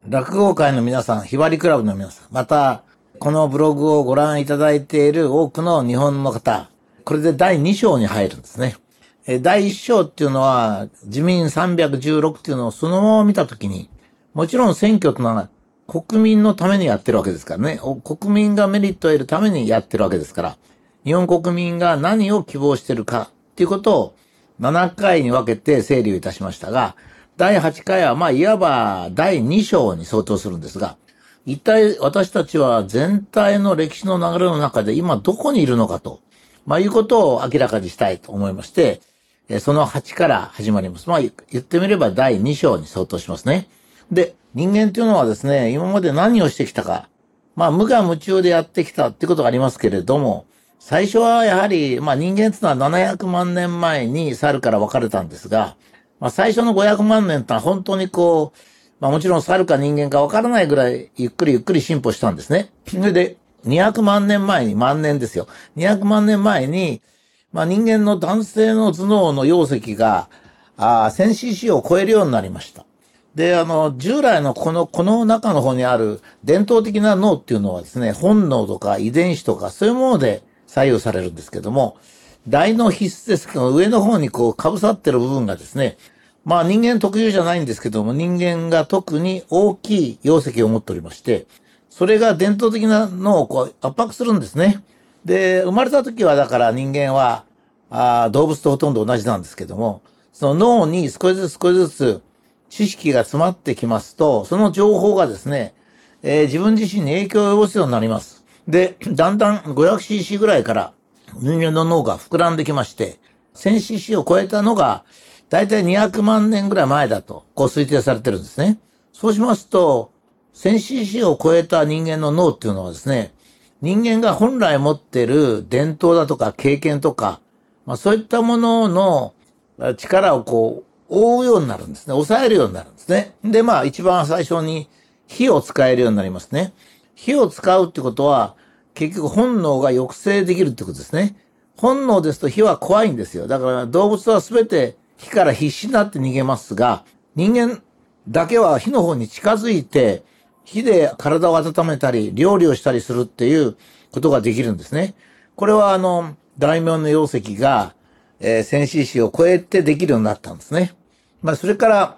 落語界の皆さん、ひばりクラブの皆さん、また、このブログをご覧いただいている多くの日本の方、これで第2章に入るんですね。第1章っていうのは、自民316っていうのをそのまま見たときに、もちろん選挙というのは国民のためにやってるわけですからね。国民がメリットを得るためにやってるわけですから、日本国民が何を希望しているかっていうことを7回に分けて整理をいたしましたが、第8回はいわば第2章に相当するんですが、一体私たちは全体の歴史の流れの中で今どこにいるのかと、いうことを明らかにしたいと思いまして、その8から始まります。言ってみれば第2章に相当しますね。で、人間というのはですね、今まで何をしてきたか、無我夢中でやってきたってことがありますけれども、最初はやはり、人間っていうのは700万年前に猿から分かれたんですが、最初の500万年ってのは本当にもちろん猿か人間か分からないぐらいゆっくり進歩したんですね。それで、200万年前に、万年ですよ。200万年前に、人間の男性の頭脳の容積が、1000cc を超えるようになりました。で、従来のこの中の方にある伝統的な脳っていうのはですね、本能とか遺伝子とかそういうもので左右されるんですけども、大脳皮質ですけど、上の方に被さってる部分がですね、人間特有じゃないんですけども、人間が特に大きい容積を持っておりまして、それが伝統的な脳を圧迫するんですね。で、生まれた時はだから人間は、動物とほとんど同じなんですけども、その脳に少しずつ知識が詰まってきますと、その情報がですね、自分自身に影響を及ぼすようになります。で、だんだん 500cc ぐらいから人間の脳が膨らんできまして、1000cc を超えたのが、だいたい200万年ぐらい前だと、推定されてるんですね。そうしますと、1000cc を超えた人間の脳っていうのはですね、人間が本来持っている伝統だとか経験とか、そういったものの力を覆うようになるんですね。抑えるようになるんですね。で、一番最初に火を使えるようになりますね。火を使うってことは、結局本能が抑制できるってことですね。本能ですと火は怖いんですよ。だから動物は全て火から必死になって逃げますが、人間だけは火の方に近づいて、火で体を温めたり、料理をしたりするっていうことができるんですね。これは大名の容積が、1000cc を超えてできるようになったんですね。それから、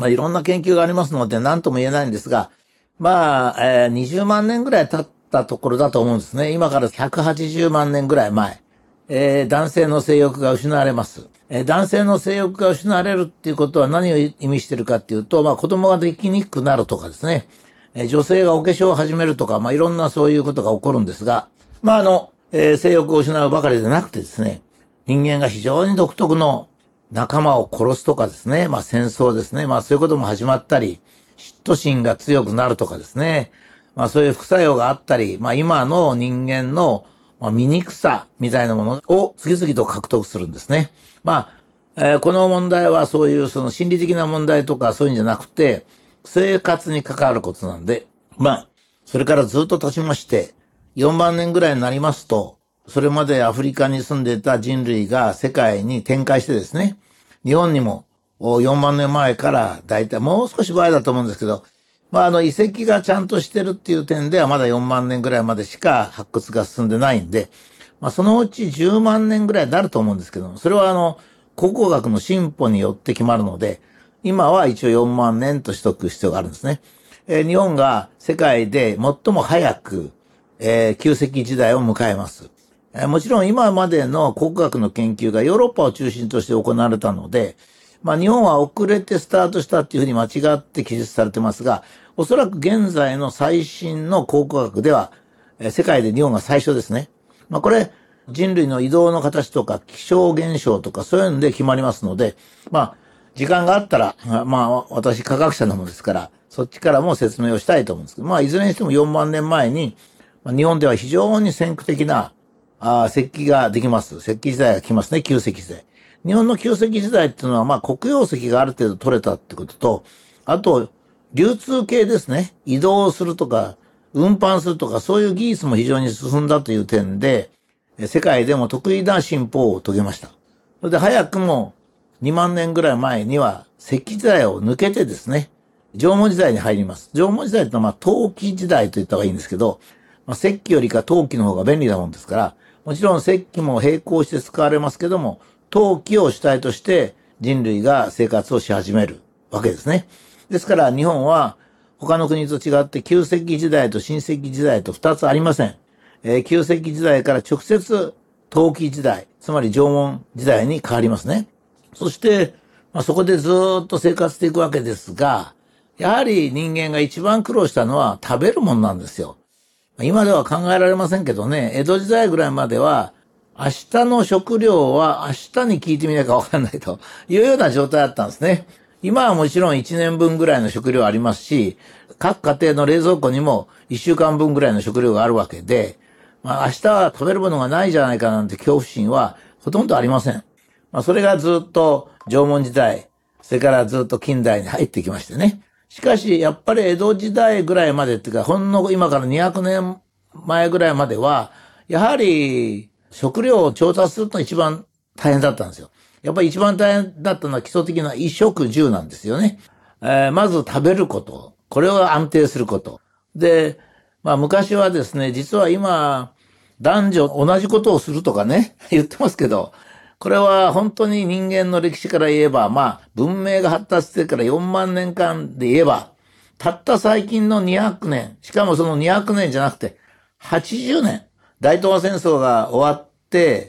いろんな研究がありますので何とも言えないんですが、20万年ぐらい経ったところだと思うんですね。今から180万年ぐらい前。男性の性欲が失われます。男性の性欲が失われるっていうことは何を意味しているかっていうと、子供ができにくくなるとかですね。女性がお化粧を始めるとか、いろんなそういうことが起こるんですが、性欲を失うばかりでなくてですね、人間が非常に独特の仲間を殺すとかですね、戦争ですね、そういうことも始まったり、嫉妬心が強くなるとかですね、そういう副作用があったり、今の人間の醜さみたいなものを次々と獲得するんですね。この問題はそういうその心理的な問題とかそういうんじゃなくて、生活に関わることなんで、それからずっと経ちまして、4万年ぐらいになりますと、それまでアフリカに住んでいた人類が世界に展開してですね、日本にも4万年前からだいたいもう少し前だと思うんですけど、遺跡がちゃんとしてるっていう点ではまだ4万年ぐらいまでしか発掘が進んでないんで、そのうち10万年ぐらいになると思うんですけども、それは考古学の進歩によって決まるので、今は一応4万年としておく必要があるんですね。日本が世界で最も早く、旧石器時代を迎えます。もちろん今までの考古学の研究がヨーロッパを中心として行われたので、日本は遅れてスタートしたっていうふうに間違って記述されてますが、おそらく現在の最新の考古学では、世界で日本が最初ですね。これ、人類の移動の形とか気象現象とかそういうので決まりますので、時間があったら、私科学者なものですから、そっちからも説明をしたいと思うんですけど、いずれにしても4万年前に、日本では非常に先駆的な石器ができます。石器時代が来ますね、旧石器時代。日本の旧石器時代っていうのは、黒曜石がある程度取れたってことと、あと、流通系ですね。移動するとか、運搬するとか、そういう技術も非常に進んだという点で、世界でも得意な進歩を遂げました。それで早くも2万年ぐらい前には石器時代を抜けてですね、 縄文時代に入ります。縄文時代ってのは陶器時代と言った方がいいんですけど、石器よりか陶器の方が便利なもんですから、もちろん石器も並行して使われますけども、陶器を主体として人類が生活をし始めるわけですね。ですから日本は他の国と違って旧石器時代と新石器時代と2つありません。旧石器時代から直接陶器時代、つまり縄文時代に変わりますね。そして、そこでずっと生活していくわけですが、やはり人間が一番苦労したのは食べるものなんですよ。今では考えられませんけどね、江戸時代ぐらいまでは、明日の食料は明日に聞いてみなきゃわかんないというような状態だったんですね。今はもちろん1年分ぐらいの食料ありますし、各家庭の冷蔵庫にも1週間分ぐらいの食料があるわけで、明日は食べるものがないじゃないかなんて恐怖心はほとんどありません。それがずっと縄文時代、それからずっと近代に入ってきましてね。しかし、やっぱり江戸時代ぐらいまでっていうか、ほんの今から200年前ぐらいまでは、やはり食料を調達するのが一番大変だったんですよ。やっぱり一番大変だったのは基礎的な衣食住なんですよね。まず食べること。これを安定すること。で、昔はですね、実は今、男女同じことをするとかね、言ってますけど、これは本当に人間の歴史から言えば、文明が発達してから4万年間で言えば、たった最近の200年、しかもその200年じゃなくて、80年。大東亜戦争が終わって、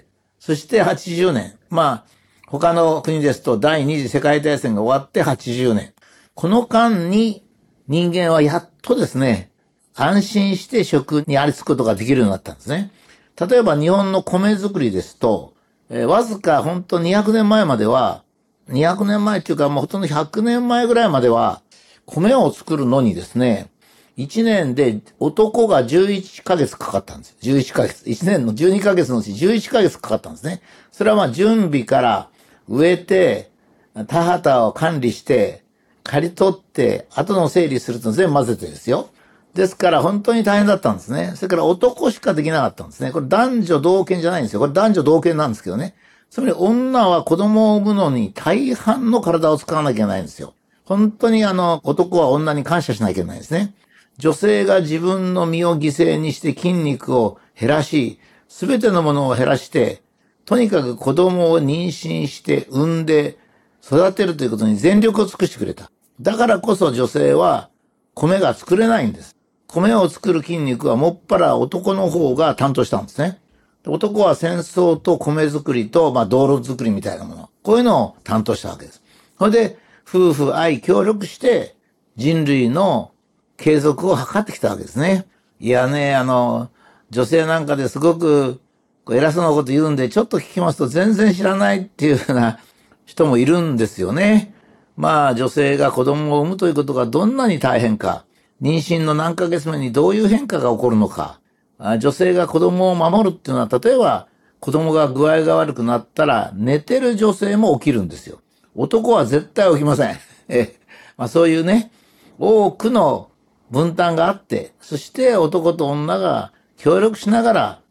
そして80年。他の国ですと第二次世界大戦が終わって80年。この間に人間はやっとですね、安心して食にありつくことができるようになったんですね。例えば日本の米作りですと、わずか本当200年前までは、200年前っていうかほとんど100年前ぐらいまでは、米を作るのにですね、1年で男が11ヶ月かかったんですよ。11ヶ月。1年の12ヶ月のうち11ヶ月かかったんですね。それは準備から植えて、田畑を管理して、刈り取って、後の整理すると全部混ぜてですよ。ですから本当に大変だったんですね。それから男しかできなかったんですね。これ男女同権じゃないんですよ。これ男女同権なんですけどね。つまり女は子供を産むのに大半の体を使わなきゃいけないんですよ。本当に男は女に感謝しなきゃいけないんですね。女性が自分の身を犠牲にして筋肉を減らし、すべてのものを減らして、とにかく子供を妊娠して産んで育てるということに全力を尽くしてくれた。だからこそ女性は米が作れないんです。米を作る筋肉はもっぱら男の方が担当したんですね。男は戦争と米作りと、道路作りみたいなもの。こういうのを担当したわけです。それで、夫婦愛協力して人類の継続を図ってきたわけですね。いやね、女性なんかですごく偉そうなこと言うんで、ちょっと聞きますと全然知らないっていうような人もいるんですよね。女性が子供を産むということがどんなに大変か。妊娠の何ヶ月目にどういう変化が起こるのか。女性が子供を守るっていうのは、例えば子供が具合が悪くなったら寝てる女性も起きるんですよ。男は絶対起きません。そういうね、多くの分担があって、そして男と女が協力しながら、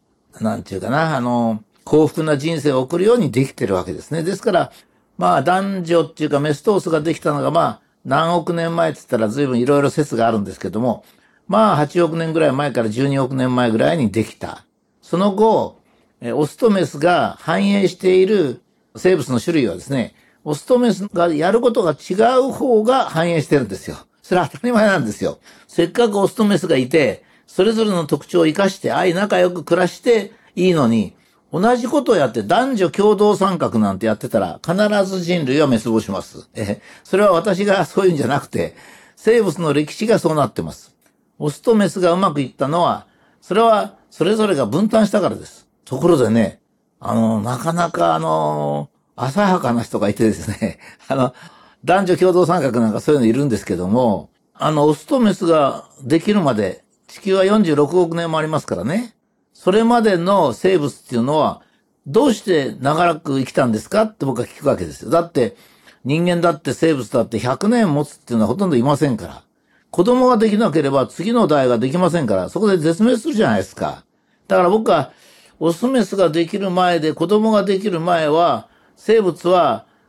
幸福な人生を送るようにできてるわけですね。ですから、男女っていうかメスとオスができたのが何億年前って言ったら随分いろいろ説があるんですけども、8億年ぐらい前から12億年前ぐらいにできた。その後、オスとメスが繁栄している生物の種類はですね、オスとメスがやることが違う方が繁栄してるんですよ。それは当たり前なんですよ。せっかくオスとメスがいて、それぞれの特徴を生かして、仲良く暮らしていいのに、同じことをやって男女共同参画なんてやってたら必ず人類は滅亡します。それは私がそういうんじゃなくて、生物の歴史がそうなってます。オスとメスがうまくいったのは、それはそれぞれが分担したからです。ところでね、なかなか浅はかな人がいてですね、男女共同参画なんかそういうのいるんですけども、オスとメスができるまで、地球は46億年もありますからね。それまでの生物っていうのは、どうして長らく生きたんですかって僕は聞くわけですよ。だって、人間だって生物だって100年持つっていうのはほとんどいませんから。子供ができなければ次の代ができませんから、そこで絶滅するじゃないですか。だから僕は、オスメスができる前で子供ができる前は、生物は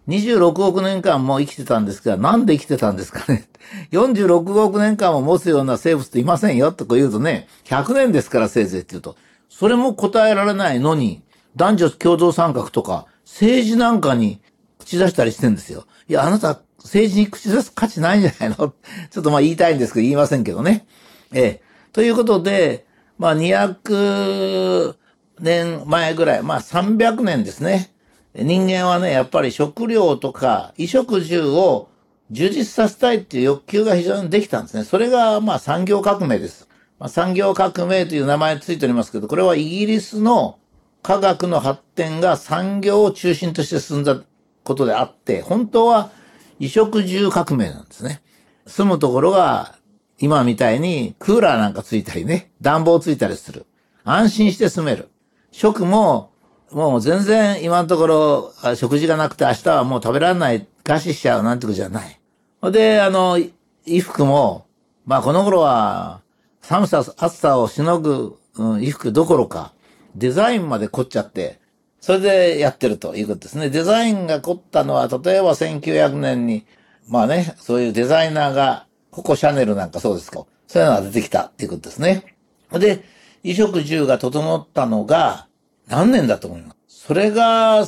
26億年間も生きてたんですが、なんで生きてたんですかね。46億年間も持つような生物っていませんよとこう言うとね、100年ですからせいぜいって言うと、それも答えられないのに、男女共同参画とか、政治なんかに口出したりしてんですよ。いや、あなた、政治に口出す価値ないんじゃないのちょっと言いたいんですけど、言いませんけどね。ということで、200年前ぐらい、300年ですね。人間はね、やっぱり食料とか衣食住を充実させたいっていう欲求が非常にできたんですね。それが産業革命です。産業革命という名前ついておりますけど、これはイギリスの科学の発展が産業を中心として進んだことであって、本当は衣食住革命なんですね。住むところが今みたいにクーラーなんかついたりね、暖房ついたりする。安心して住める。食ももう全然今のところ食事がなくて明日はもう食べられない餓死しちゃうなんてことじゃない。で、衣服も、この頃は寒さ、暑さをしのぐ、衣服どころか、デザインまで凝っちゃって、それでやってるということですね。デザインが凝ったのは、例えば1900年に、そういうデザイナーが、ココシャネルなんかそうですか。そういうのが出てきたっていうことですね。で、衣食住が整ったのが、何年だと思います？それが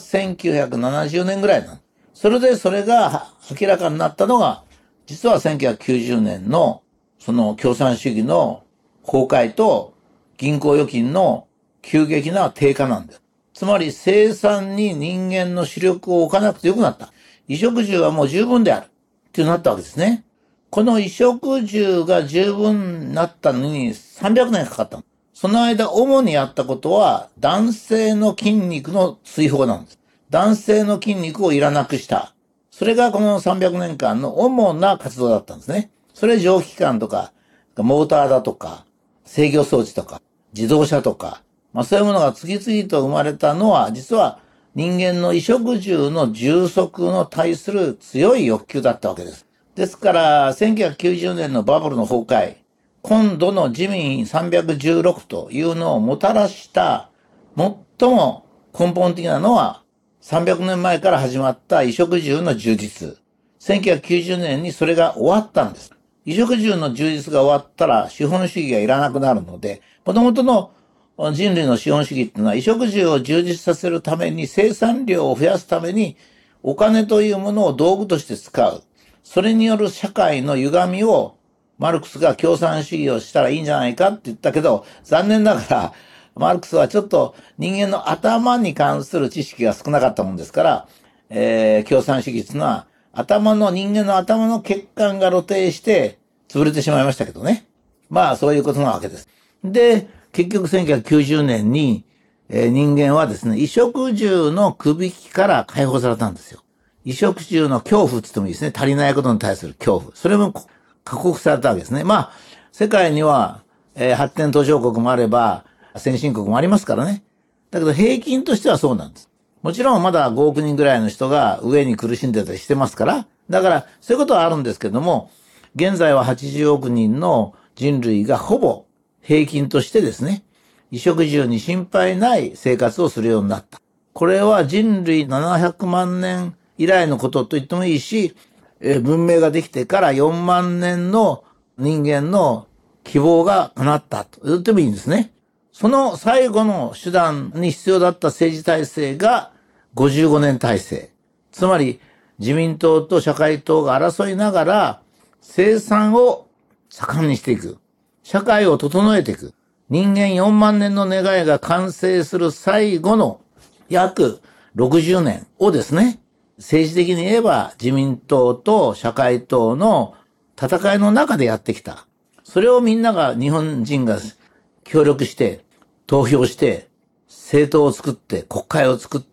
1970年ぐらいなの。それが明らかになったのが、実は1990年の、その共産主義の崩壊と銀行預金の急激な低下なんだよ。つまり生産に人間の主力を置かなくてよくなった。衣食住はもう十分である。ってなったわけですね。この衣食住が十分になったのに300年かかったの。その間主にやったことは男性の筋肉の追放なんです。男性の筋肉をいらなくした。それがこの300年間の主な活動だったんですね。それ蒸気機関とか、モーターだとか、制御装置とか、自動車とか、そういうものが次々と生まれたのは、実は人間の衣食住の充足の対する強い欲求だったわけです。ですから、1990年のバブルの崩壊、今度の自民316というのをもたらした最も根本的なのは、300年前から始まった衣食住の充実。1990年にそれが終わったんです。衣食住の充実が終わったら資本主義がいらなくなるので、元々の人類の資本主義っていうのは衣食住を充実させるために生産量を増やすためにお金というものを道具として使う。それによる社会の歪みをマルクスが共産主義をしたらいいんじゃないかって言ったけど、残念ながらマルクスはちょっと人間の頭に関する知識が少なかったもんですから、共産主義っていうのは人間の頭の血管が露呈して潰れてしまいましたけどね。そういうことなわけです。で、結局1990年に、人間はですね、衣食住のくびきから解放されたんですよ。衣食住の恐怖って言ってもいいですね。足りないことに対する恐怖。それも克服されたわけですね。世界には、発展途上国もあれば、先進国もありますからね。だけど平均としてはそうなんです。もちろんまだ5億人ぐらいの人が上に苦しんでたりしてますから、だからそういうことはあるんですけども、現在は80億人の人類がほぼ平均としてですね、衣食住に心配ない生活をするようになった。これは人類700万年以来のことと言ってもいいし、文明ができてから4万年の人間の希望が叶ったと言ってもいいんですね。その最後の手段に必要だった政治体制が55年体制。つまり自民党と社会党が争いながら生産を盛んにしていく。社会を整えていく。人間4万年の願いが完成する最後の約60年をですね、政治的に言えば自民党と社会党の戦いの中でやってきた。それをみんなが、日本人が協力して、投票して、政党を作って、国会を作って、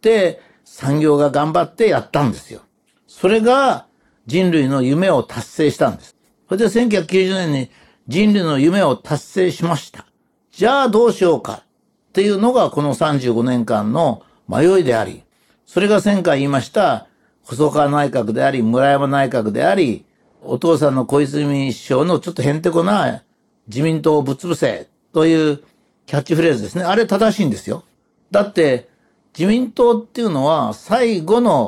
産業が頑張ってやったんですよ。それが人類の夢を達成したんです。それで1990年に人類の夢を達成しました。じゃあどうしようかっていうのがこの35年間の迷いであり、それが前回言いました細川内閣であり、村山内閣であり、お父さんの小泉首相のちょっとへんてこな自民党をぶっ潰せというキャッチフレーズですね。あれ正しいんですよ。だって自民党っていうのは最後の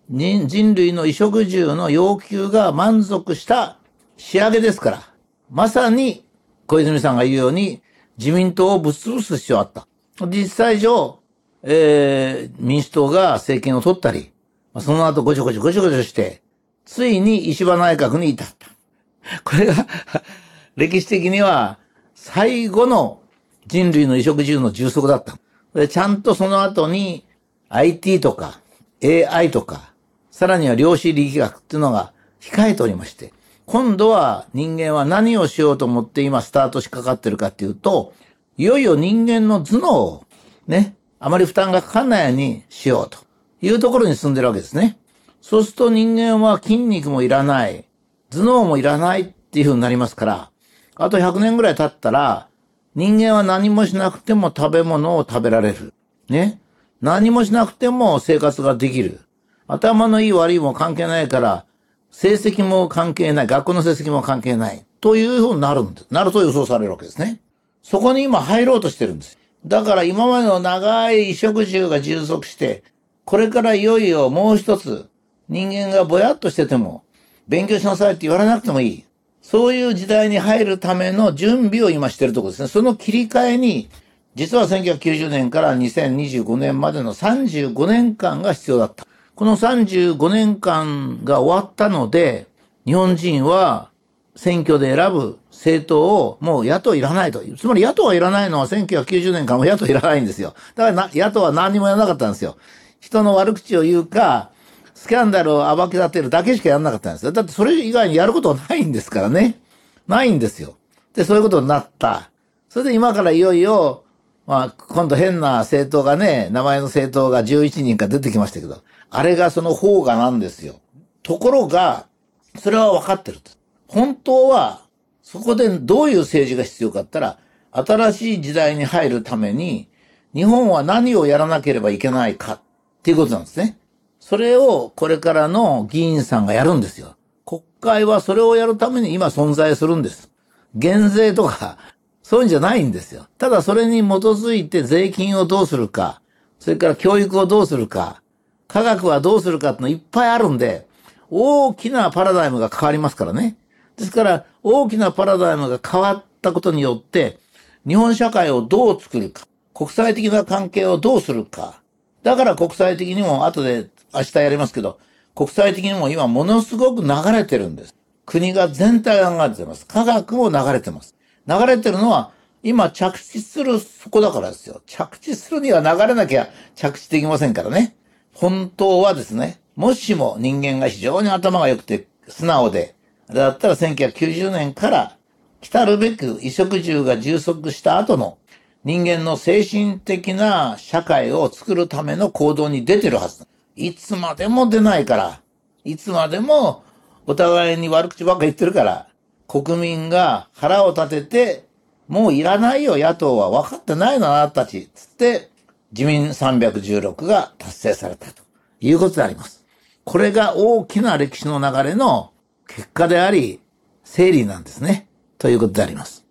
人類の衣食住の要求が満足した仕上げですから、まさに小泉さんが言うように自民党をぶっ潰す必要あった。実際上、民主党が政権を取ったり、その後ごちょごちょして、ついに石破内閣に至った。これが歴史的には最後の人類の衣食住の充足だった。でちゃんとその後に IT とか AI とか、さらには量子力学っていうのが控えておりまして、今度は人間は何をしようと思って今スタートしかかってるかっていうと、いよいよ人間の頭脳をね、あまり負担がかかんないようにしようというところに進んでるわけですね。そうすると人間は筋肉もいらない、頭脳もいらないっていう風になりますから、あと100年ぐらい経ったら、人間は何もしなくても食べ物を食べられる。ね。何もしなくても生活ができる。頭のいい悪いも関係ないから、成績も関係ない、学校の成績も関係ない。という風になると予想されるわけですね。そこに今入ろうとしてるんです。だから今までの長い衣食住が充足して、これからいよいよもう一つ、人間がぼやっとしてても、勉強しなさいって言われなくてもいい。そういう時代に入るための準備を今してるところですね。その切り替えに、実は1990年から2025年までの35年間が必要だった。この35年間が終わったので、日本人は選挙で選ぶ政党をもう野党いらないと。つまり野党がいらないのは1990年からも野党いらないんですよ。だから野党は何にもやらなかったんですよ。人の悪口を言うか、スキャンダルを暴き立てるだけしかやらなかったんですよ。だってそれ以外にやることはないんですからね。ないんですよ。で、そういうことになった。それで今からいよいよ、今度変な政党がね、名前の政党が11人か出てきましたけど、あれがその方がなんですよ。ところが、それは分かってる。本当は、そこでどういう政治が必要かって言ったら、新しい時代に入るために、日本は何をやらなければいけないかっていうことなんですね。それをこれからの議員さんがやるんですよ。国会はそれをやるために今存在するんです。減税とか、そういうんじゃないんですよ。ただそれに基づいて税金をどうするか、それから教育をどうするか、科学はどうするかってのいっぱいあるんで、大きなパラダイムが変わりますからね。ですから、大きなパラダイムが変わったことによって、日本社会をどう作るか、国際的な関係をどうするか。だから国際的にも、後で明日やりますけど、国際的にも今ものすごく流れてるんです。国が全体が流れてます。科学も流れてます。流れてるのは、今着地するそこだからですよ。着地するには流れなきゃ着地できませんからね。本当はですね、もしも人間が非常に頭が良くて素直で、だったら1990年から来るべく衣食住が充足した後の人間の精神的な社会を作るための行動に出てるはず。いつまでも出ないから、いつまでもお互いに悪口ばっか言ってるから、国民が腹を立てて、もういらないよ野党は分かってないのあなたたち、つって自民316が達成されたということであります。これが大きな歴史の流れの結果であり、整理なんですね。ということであります。